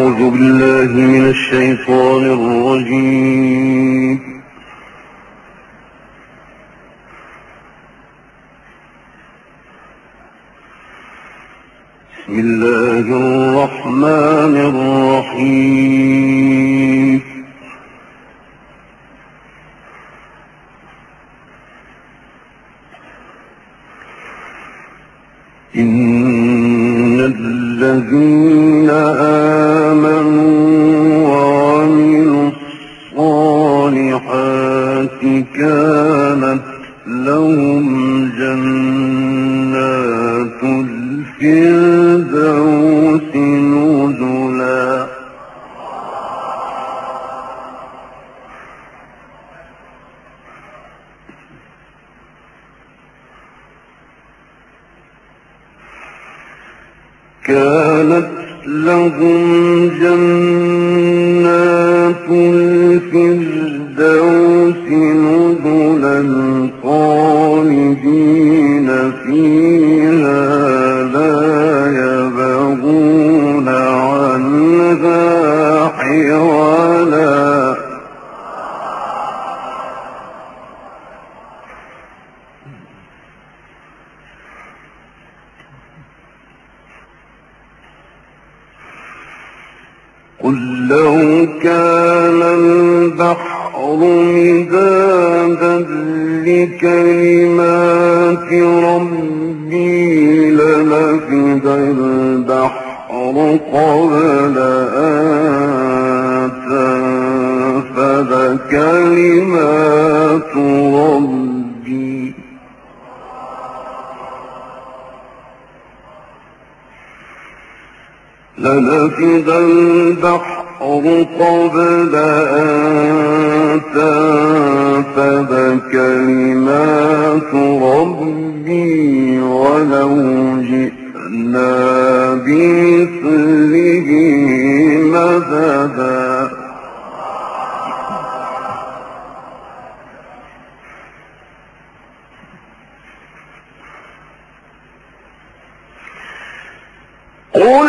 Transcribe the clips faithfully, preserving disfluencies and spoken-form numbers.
أعوذ بالله من الشيطان الرجيم. بسم الله الرحمن الرحيم. إن الذين آمنوا وعملوا الصالحات كانت لهم جنات الفردوس نزلا. كانت لهم جنات الفردوس نزلا خالدين فيها لا يبغون عنها حولا. قل لو كان البحر مدادا لكلمات ربي لنفد البحر قبل أن تنفد كلمات ربي لنفد البحر قبل أن تنفد كلمات ربي ولو جئنا بمثله مددا. قل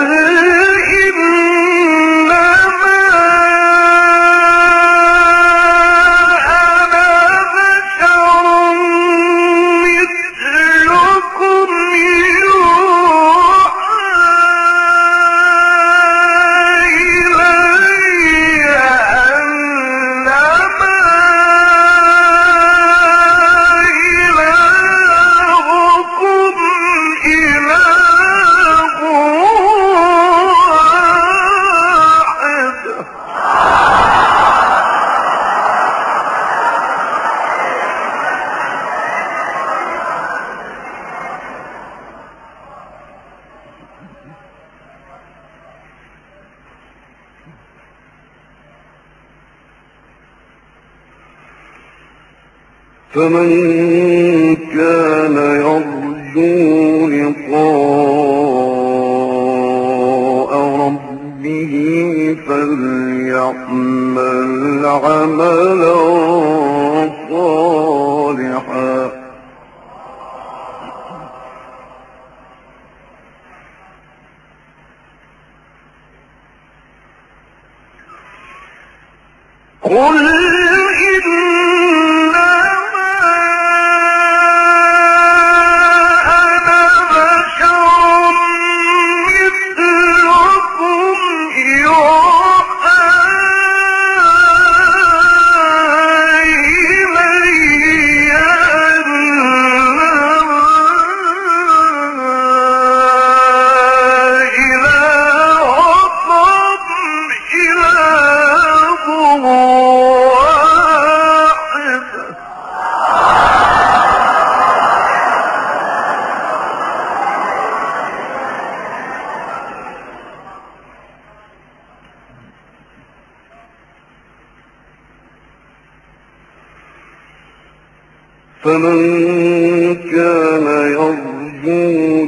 فمن كان يرجو لقاء ربه فليعمل عملا صالحا قل فمن كان يرجو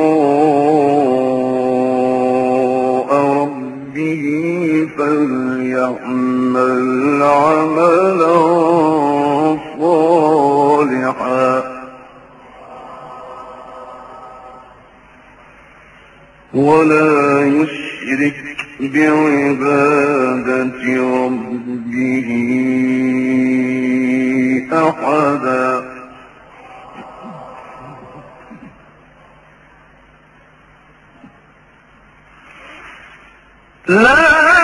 لقاء ربه فليعمل عملا صالحا ولا يشرك بعبادة ربه أحدا. لا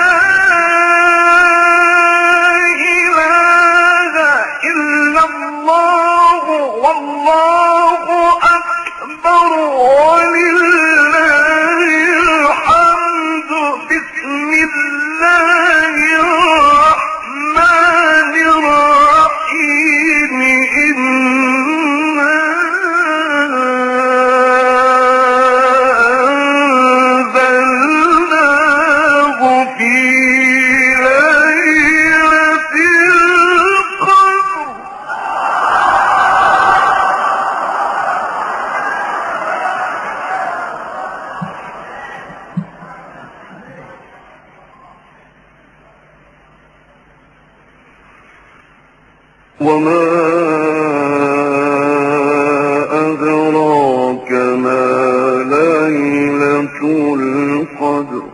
إله إلا الله والله أكبر ولله الحمد. بسم الله الرحمن الرحيم. إنا أنزلناه في ليلة القدر. وما أدراك ما ليلة القدر.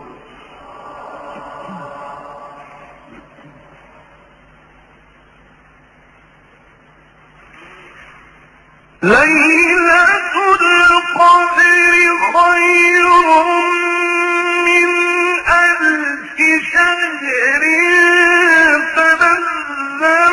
ليلة القدر خير من ألف شهر. تنزل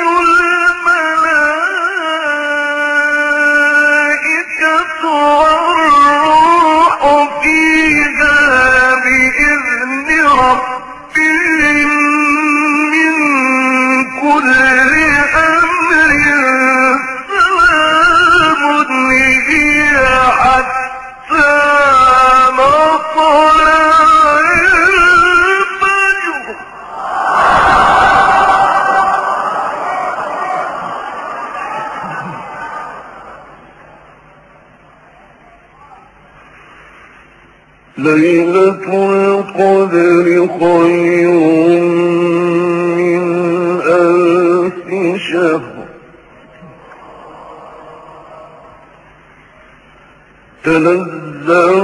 الملائكة والروح فيها بإذن ربهم من كل أمر. سلام هي حتى مطلع الفجر. ليلة القدر خير من ألف شهر. تنزل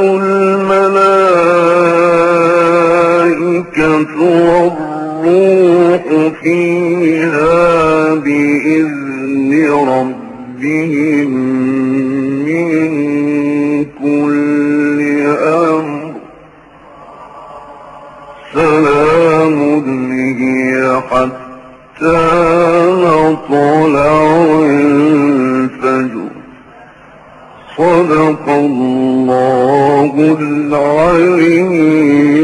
الملائكة والروح فيها بإذن ربهم من كل أمر. سلام هي حتى مطلع الفجر. صدق الله العلي